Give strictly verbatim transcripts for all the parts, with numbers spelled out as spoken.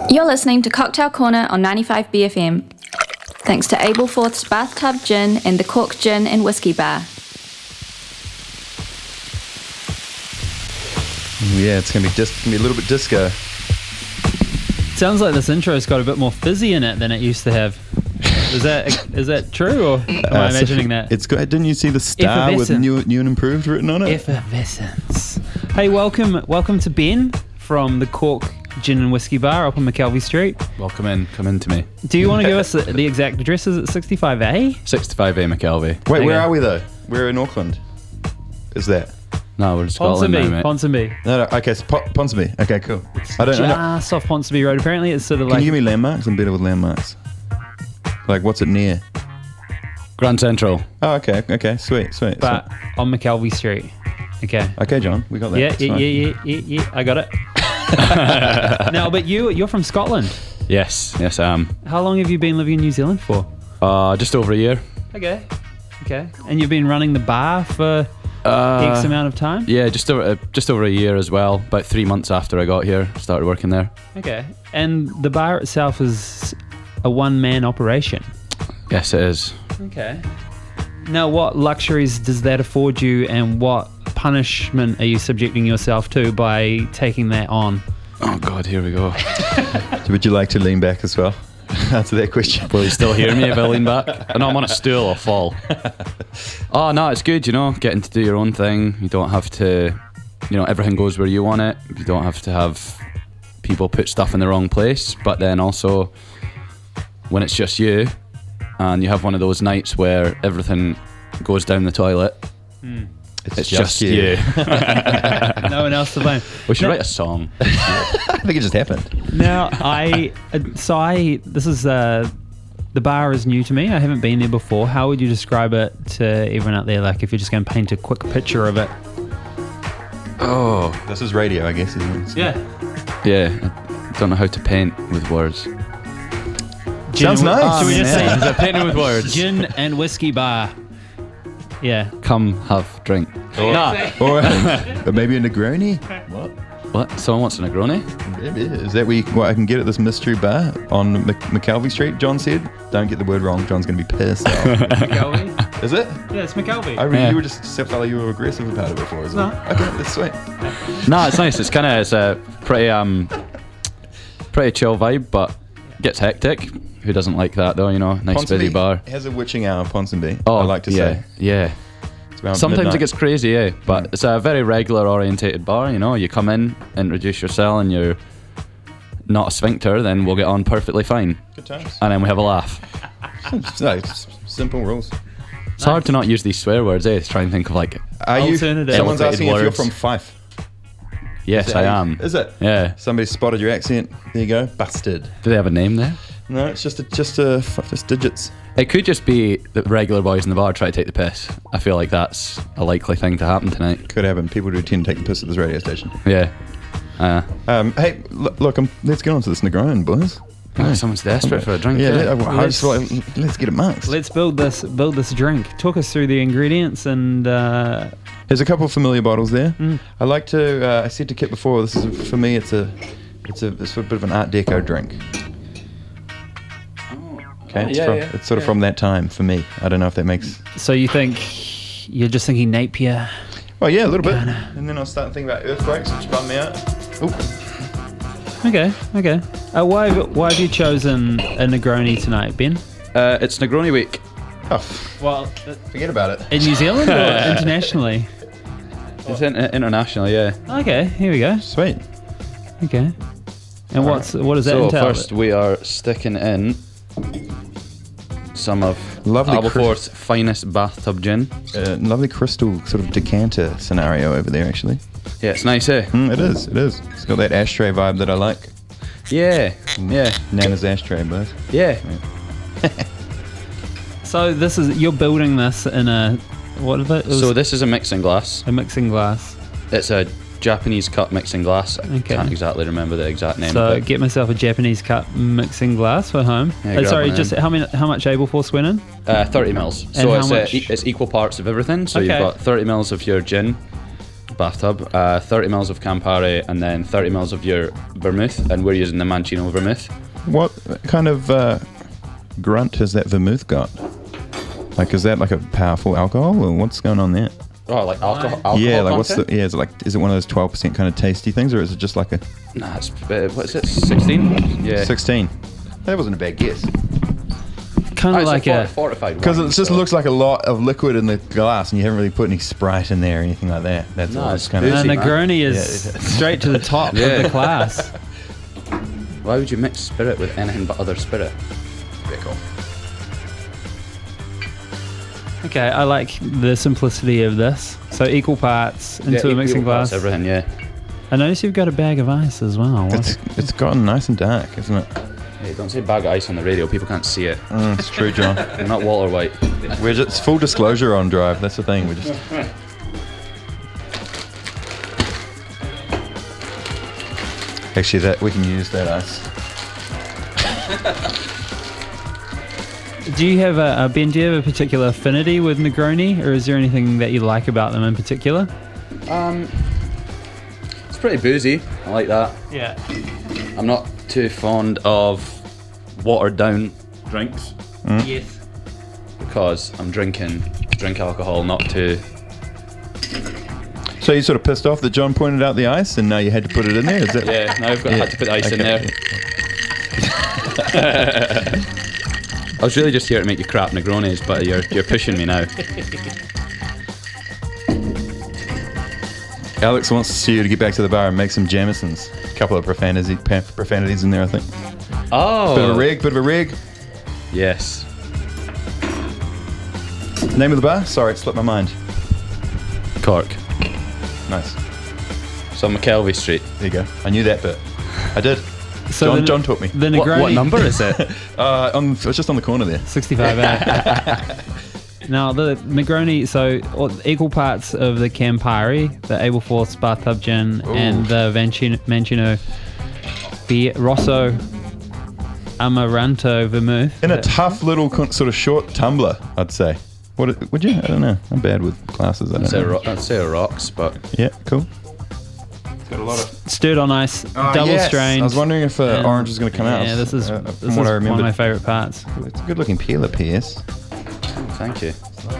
You're listening to Cocktail Corner on ninety-five B F M. Thanks to Ableforth's Bathtub Gin and the Cork Gin and Whiskey Bar. Yeah, it's gonna be just gonna be a little bit disco. Sounds like this intro's got a bit more fizzy in it than it used to have. Is that is that true, or am uh, I imagining so that? It's good. Didn't you see the star with new, new and improved written on it? Effervescence. Hey, welcome, welcome to Ben from the Cork Gin and Whiskey Bar up on McKelvey Street. Welcome in. Come in to me. Do you want to give us the, the exact address? Is it sixty-five A? sixty-five A McKelvey. Wait, Okay. where are we though? We're in Auckland. Is that? No, we're in Scotland Ponsonby. now, mate. Ponsonby. No, no. Okay, so po- Ponsonby. Okay, cool. I don't know. Just off Ponsonby Road. Apparently, it's sort of Can like. you give me landmarks? I'm better with landmarks. Like, what's it near? Grand Central. Oh, okay, okay, sweet, sweet. But sweet. on McKelvey Street. Okay. Okay, John, we got that. Yeah, It's yeah, fine. yeah, yeah, yeah, yeah. I got it. Now, but you, you're from Scotland. Yes, yes I am. How long have you been living in New Zealand for? Uh, just over a year. Okay. Okay. And you've been running the bar for Uh, X amount of time? Yeah, just over uh, just over a year as well. About three months after I got here, started working there. Okay. And the bar itself is a one-man operation. Yes, it is. Okay. Now, what luxuries does that afford you, and what punishment are you subjecting yourself to by taking that on? Oh God, here we go. Would you like to lean back as well? Answer that question. Will you still hear me if I lean back? I know I'm on a stool, I'll fall. Oh no, it's good, you know, getting to do your own thing. You don't have to, you know, everything goes where you want it. You don't have to have people put stuff in the wrong place. But then also, when it's just you, and you have one of those nights where everything goes down the toilet, Mm. It's, it's just, just you. No one else to blame. We should No. write a song. I think it just happened. Now, I uh, so I this is uh, the bar is new to me. I haven't been there before. How would you describe it to everyone out there? Like, if you're just going to paint a quick picture of it. Oh, This is radio, I guess, isn't it? Yeah. yeah. I don't know how to paint with words. Sounds nice. Should we just Yeah. say Is it painting with words? gin and whiskey bar? Yeah. Come have drink. Nah. Or, or maybe a Negroni? What? What? Someone wants a Negroni? Maybe. Is that we, what I can get at this mystery bar on Mc- McKelvey Street? John said. Don't get the word wrong. John's going to be pissed off. McKelvey? Is it? Yeah, it's McKelvey. I really, Yeah. you were just so fella you were aggressive about it before, is it? No. Okay, that's sweet. No, it's nice. It's kind of it's a pretty um pretty chill vibe, but gets hectic. Who doesn't like that though? You know, nice Ponsonby busy bar. has a witching hour, Ponsonby. Oh, I like to yeah, say. yeah. It's around Sometimes midnight. it gets crazy, eh? But it's a very regular orientated bar. You know, you come in, introduce yourself, and you're not a sphincter, then we'll get on perfectly fine, Good times. and then we have a laugh. No, it's simple rules. It's hard to not use these swear words, eh? To try and think of like, Are you? Alternative. Someone's Elevated asking if you're words. from Fife. yes, Is that I how you- am. Is it? Yeah. Somebody spotted your accent. There you go. Busted. Do they have a name there? No, it's just a, just a, f- just digits. It could just be the regular boys in the bar try to take the piss. I feel like that's a likely thing to happen tonight. Could happen. People do tend to take the piss at this radio station. Yeah. Uh, Um, hey, look, look um, let's get on to this Negroni, boys. oh, someone's desperate for a drink. Yeah, eh? let, I just Let's- like, let's get it marked. Let's build this build this drink. Talk us through the ingredients and uh, There's a couple of familiar bottles there. Mm. I like to. Uh, I said to Kit before. This is for me. It's a, it's a, it's a bit of an Art Deco drink. Okay, Oh, it's, yeah, from, yeah, it's sort of yeah. from that time for me. I don't know if that makes. so you think you're just thinking Napier. Oh yeah, a little bit. And then I'll start thinking about earthquakes, which bum me out. Ooh. Okay, okay. Uh, why have, why have you chosen a Negroni tonight, Ben? Uh, it's Negroni week. Oh, Well, forget about it. in New Zealand or internationally? It's in, international, yeah. Okay, here we go. Sweet. Okay. And what's what does that So entail? first we are sticking in some of Lovely Ableforth's finest bathtub gin. Uh, lovely crystal sort of decanter scenario over there, actually. Yeah, it's nice, eh? Mm, it is. It is. It's got that ashtray vibe that I like. Yeah, yeah, Nana's ashtray, boys. yeah. So this is you're building this in a what is it? It was So this is a mixing glass. a mixing glass. It's a Japanese cut mixing glass. I Okay. can't exactly remember the exact name So of it. get myself a Japanese cup mixing glass for home. Yeah, Uh, grab sorry, one just then. how many how much Ableforth went in? Uh, thirty mils. And So how it's, uh, much- e- it's equal parts of everything. So Okay. you've got thirty mils of your gin, bathtub, uh, thirty mils of Campari, and then thirty mils of your vermouth, and we're using the Mancino vermouth. What kind of uh, grunt has that vermouth got? Like, is that like a powerful alcohol, or what's going on there? Oh, like alcohol? alcohol yeah, like what's content? the? Yeah, is it like? Is it one of those twelve percent kind of tasty things, or is it just like a Nah, it's, uh, what is it, sixteen? Yeah. sixteen? That wasn't a bad guess. Kind Oh, of it's like a a. fortified Because it wine, just so- looks like a lot of liquid in the glass, and you haven't really put any Sprite in there or anything like that. That's No, all. it's kind And boozy, a man. Negroni is Yeah. straight to the top Yeah. of the class. Why would you mix spirit with anything but other spirit? cool. Okay, I like the simplicity of this. So equal parts into Yeah, a mixing equal parts, glass. Everything, yeah. I notice you've got a bag of ice as well. It's it's gotten nice and dark, isn't it? Hey, don't say bag of ice on the radio. People can't see it. Mm, it's true, John. I'm not Walter White. We're just it's full disclosure on Drive. That's the thing. We just. Actually, that we can use that ice. Do you have a, a Ben? Do you have a particular affinity with Negroni, or is there anything that you like about them in particular? Um, it's pretty boozy. I like that. Yeah. I'm not too fond of watered down drinks Yes. because I'm drinking to drink alcohol, not to. So you sort of pissed off that John pointed out the ice, and now you had to put it in there. Is that? Yeah, now I've got Yeah. had to put ice in Okay. there. I was really just here to make you crap Negronis, but you're you're pushing me now. Alex wants to see you to get back to the bar and make some Jamesons. A couple of profanity, pa- profanities in there, I think. Oh, Bit of a rig, bit of a rig. yes. Name of the bar? Sorry, it slipped my mind. Cork. Nice. So McKelvey Street. There you go. I knew that bit. I did. So John, the- John taught me. The What, Negroni. what number is it? Uh, on, it was just on the corner there. sixty-five A. Now, the Negroni, so all- equal parts of the Campari, the Ableforth Bathtub Gin, and the Mancino, Mancino Be- Rosso Amaranto Vermouth. In a tough little con- sort of short tumbler, I'd say. What it- would you? I don't know. I'm bad with classes. I I'd don't say, know. ro- I'd say rocks, but Yeah, cool. It's got a lot of Stirred on ice, Oh, double yes. strained. I was wondering if uh, and- orange was going to come out. Yeah, this is, uh, this from is what I one of remember. my favourite parts. It's a good looking peeler, P S. thank you.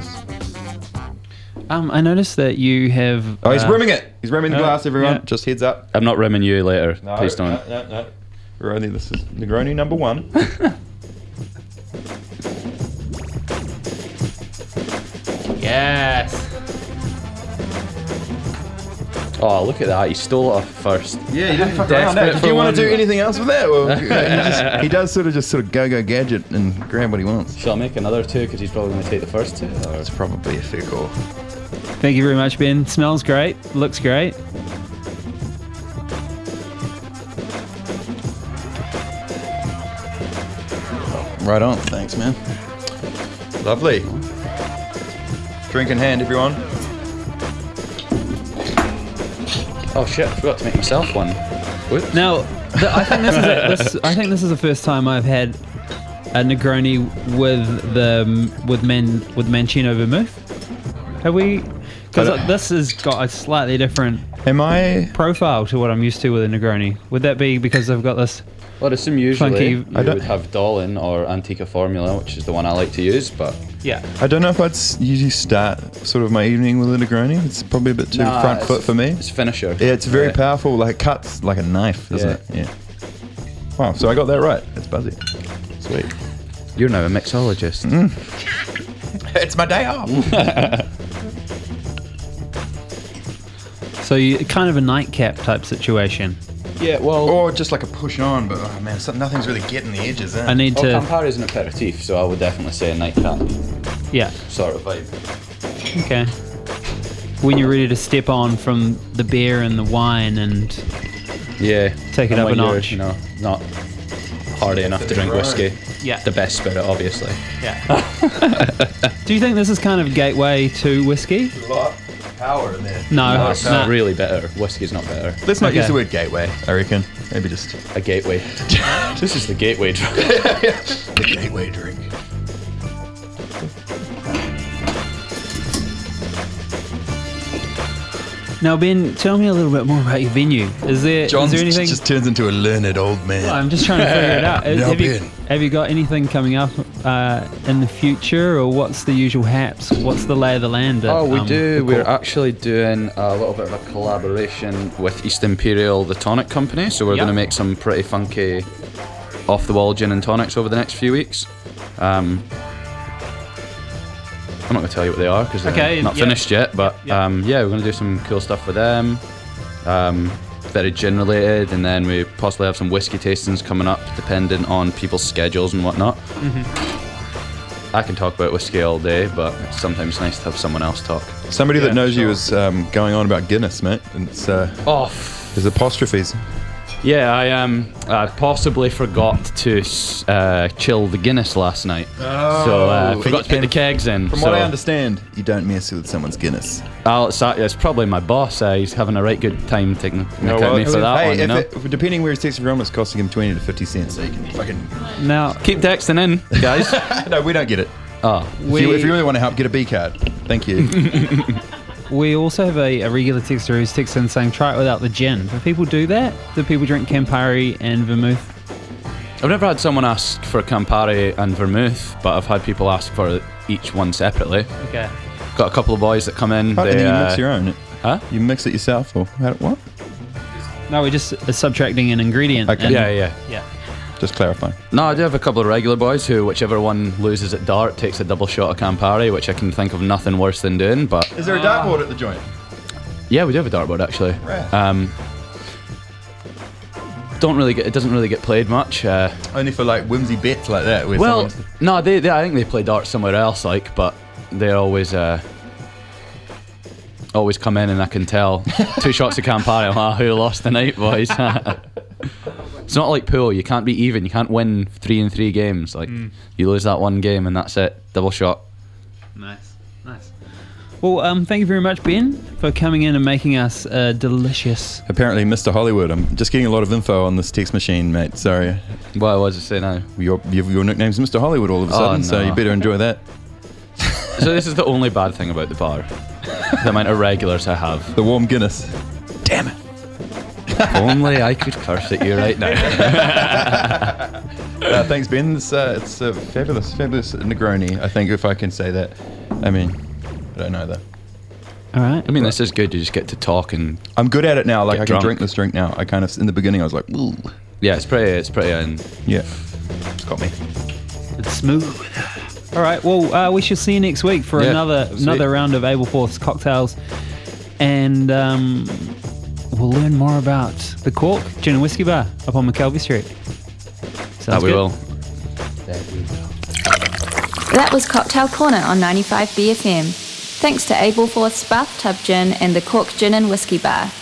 Um, I noticed that you have. Oh, he's uh, rimming it. He's rimming the uh, glass, everyone. yeah. Just heads up. I'm not rimming you later. Please don't. No, no, no. We're only, this is Negroni number one. Yes. Oh, look at that. He stole it off first. Yeah, he didn't fuck around. around. Did Did you want one- to do anything else with that? Well, he, just, he does sort of just sort of go go gadget and grab what he wants. Shall I make another two? Because he's probably going to take the first two. Or? It's probably a fair call. Thank you very much, Ben. Smells great. Looks great. Right on. Thanks, man. Lovely. Drink in hand, everyone. Oh shit! I forgot to make myself one. Whoops. Now, the, I think this is a, this, I think this is the first time I've had a Negroni with the with man with Mancino vermouth. Have we? I Because don't- this has got a slightly different Am I? profile to what I'm used to with a Negroni. Would that be because I've got this? Well, I'd assume usually Funky- you I don't- would have Dolan or Antica Formula, which is the one I like to use, but Yeah. I don't know if I'd s- usually start sort of my evening with a Negroni. It's probably a bit too Nah, front it's- foot for me. it's finisher. Yeah, it's very powerful. Like it cuts like a knife, doesn't Yeah. it? Yeah. Wow. So I got that right. It's buzzy. Sweet. You're now a mixologist. It's my day off. So you kind of a nightcap type situation. Yeah, well, Or just like a push on, but oh man, so, nothing's really getting the edges in. I need well, to. Campari is an aperitif, so I would definitely say a nightcap Yeah. sort of vibe. Okay. When you're ready to step on from the beer and the wine and Yeah. Take it and up when a you're, notch. You know, not hardy enough to drink whiskey. yeah. The best spirit, obviously. Yeah. Do you think this is kind of gateway to whiskey? a lot of power in there. No, No, it's no. not really bitter. Whiskey's not bitter. Let's not Okay. use the word gateway. I reckon maybe just A gateway. This is the gateway drug. the gateway drink. Now, Ben, tell me a little bit more about your venue. Is there, John is there anything? just turns into a learned old man. I'm just trying to figure it out. Now, have, you, Ben. have you got anything coming up uh, in the future, or what's the usual haps? What's the lay of the land? At, Oh, we um, do. the We're Cork? actually doing a little bit of a collaboration with East Imperial, the tonic company. So we're Yep. going to make some pretty funky, off-the-wall gin and tonics over the next few weeks. Um, I'm not going to tell you what they are because they're Okay, not yep. finished yet. But Yep. um, yeah, we're going to do some cool stuff with them. Um, very gin related, and then we possibly have some whiskey tastings coming up, depending on people's schedules and whatnot. Mm-hmm. I can talk about whiskey all day, but it's sometimes nice to have someone else talk. Somebody Yeah, that knows you sure. is um, going on about Guinness, mate. And it's uh, Oh. there's apostrophes. Yeah, I um, I possibly forgot to uh, chill the Guinness last night. Oh. So uh, forgot to put And the kegs in. From so what I understand, you don't mess with someone's Guinness. I'll, it's, uh, it's probably my boss. Uh, he's having a right good time taking No, nick at me for that hey, one. You if know? it, if- depending where he's texting from, it's costing him twenty to fifty cents. So you can fucking. Now, Keep texting in, guys. No, we don't get it. Oh, If we, you, if you really want to help, get a B card. Thank you. we also have a, a regular texter who's texting saying, try it without the gin. Do people do that? Do people drink Campari and vermouth? I've never had someone ask for Campari and vermouth, but I've had people ask for each one separately. Okay. Got a couple of boys that come in. How, they, and then you uh, mix your own. Huh? You mix it yourself, or how, what? No, we're just uh, subtracting an ingredient. Okay. and- Yeah, yeah. Yeah. Just clarifying. No, I do have a couple of regular boys who, whichever one loses at dart, takes a double shot of Campari, which I can think of nothing worse than doing. But Is there a dartboard at the joint? yeah, we do have a dartboard actually. Rad. Um, don't really get it. Doesn't really get played much. Uh, Only for like whimsy bets like that. Where well, someone's- no, they, they. I think they play darts somewhere else, like, but they're always. Uh, Always come in and I can tell two shots of Campari. Ah, who lost the night, boys? It's not like pool. You can't be even. You can't win three in three games. Like you lose that one game and that's it. Double shot. Nice, nice. Well, um, thank you very much, Ben, for coming in and making us uh, delicious. Apparently, Mister Hollywood. I'm just getting a lot of info on this text machine, mate. Sorry. What was I say now? Your, your, your nickname's Mister Hollywood all of a Oh, sudden, so no. you better enjoy that. So this is the only bad thing about the bar. The amount of regulars I have. The warm Guinness. Damn it. If only I could curse at you right now. Uh, thanks, Ben. It's, uh, it's a fabulous, fabulous Negroni, I think, if I can say that. I mean, I don't know, though. All right. I mean, this is good. You just get to talk and I'm good at it now. Like, Get I can drunk. drink this drink now. I kind of, in the beginning, I was like, ooh. yeah, it's pretty. It's pretty. And Yeah. It's got me. It's smooth. All right. Well, uh, we shall see you next week for Yeah, another sweet. another round of Ableforth's cocktails, and um, we'll learn more about the Cork Gin and Whiskey Bar up on McKelvey Street. Sounds that we good. will. That was Cocktail Corner on ninety-five B F M. Thanks to Ableforth's Bathtub Gin and the Cork Gin and Whiskey Bar.